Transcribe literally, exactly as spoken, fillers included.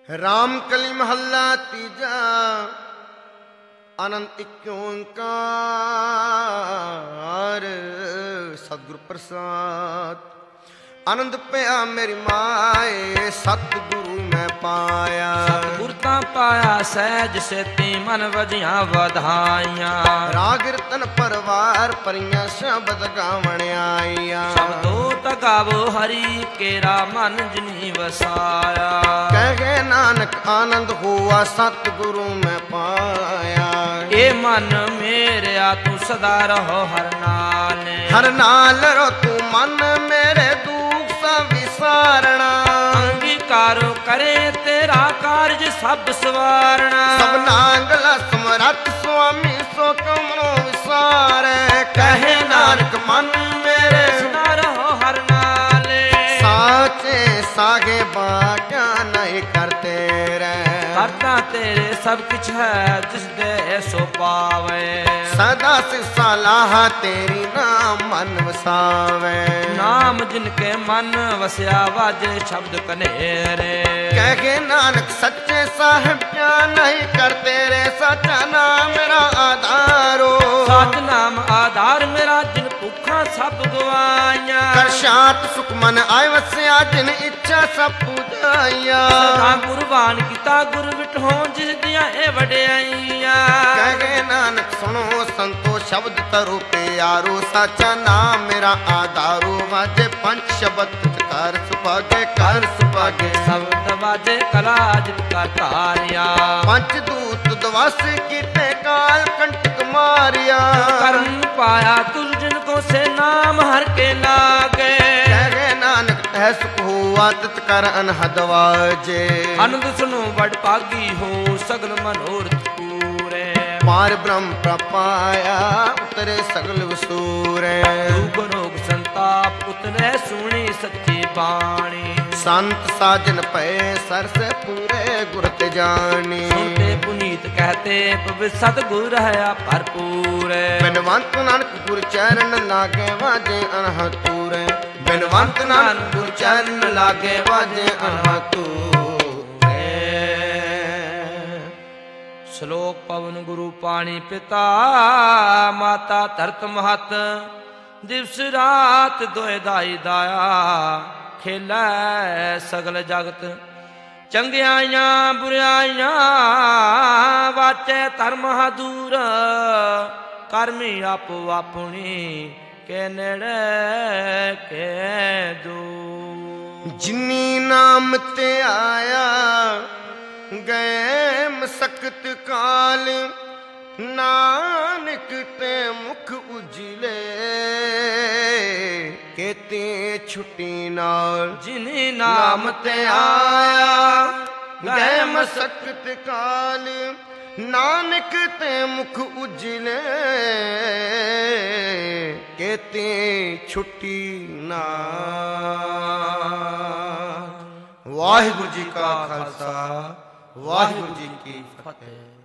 राम कली महला तीजा आनंद एक ओंकार सतगुरु प्रसाद आनंद पिया मेरी माए सतगुरु मैं पाया। सतगुर तां पाया सहज सेती मन वजियां वधाइयां। राग कीर्तन परवार परियां शब्द गावण आईया। शब्दो तगावो हरि केरा मन जिनी वसाया। कहे नानक आनंद हुआ सतगुरु मैं पाया। ए मन मेरेया तू सदा रहो हर नाल। हर नाल रो तू मन मेरे दुख सा विसारणा। अंगीकारो करे तेरा कार्य सब सवारणा। सब नांगला समरथ स्वामी सो कमरो विसारे। कहे नानक मन मेरे सदा रहो हर नाले। साचे सागे बाक्या नहीं करते रे। करता तेरे सब कुछ है जिस दे सो पावे। सदा से सलाह तेरी नाम मन वसावे। नाम जिनके मन वसया वाजे शब्द कनेरे। कहे नानक सच्चे साहिब क्या नहीं करते रे। सच्चा नाम मेरा आधारो। सच नाम आधार मेरा जिन भूखा सब गवाइया। कर शांत सुख मन आय वसया जिन इच्छा सब पूजाइया। सदा कुर्बान किता गुर विठो जिस दिया ए वड्याइया। कहे नानक सुनो संतो शब्द तरो प्यारो। सच्चा नाम मेरा आधारो वाजे पंच शब्द कर सुभागे कर सुभागे। शब्द वाजे कला जित का तारिया। पंच दूत दवास कीते काल कंटक मारिया। कर्म पाया तुझ जिनको से नाम हर के लागे। कहे नानक तह सुख हुआ तित कर अनहद वाजे। आनंद सुनो बड़ पागी हो सगल मनोरथ पूरे। पार ब्रह्म प्रपाया उतरे सगल वसूरे। दुख रोग संताप उतरे सुनी सच्ची बाणी। संत साजन पए सर से पूरे गुर ते जानी। सुनते पुनीत कहते पव सतगुर है भरपूर। बिनवंत नानक गुर चरण लागे वाजे अनहतूरे। बिनवंत नानक गुर चरण लागे वाजे अनहतूरे। श्लोक पवन गुरु पाणी पिता माता धरत महत। दिवस रात दोए दाई दाया खेलै सगल जगत। चंगियाइयां बुराइयां वाचे धर्म दूर। करमी आपो अपनी के नेड़े के दूर। जिनी नाम ते आया गए मसकत काल। नानक ते मुख उजले केते छुट्टी नाल। जिनी नाम ते आया गए मसकत काल। नानक ते मुख उजले केते छुट्टी नाल। वाहिगुरु जी का खालसा वाहिगुरु जी की फतेह।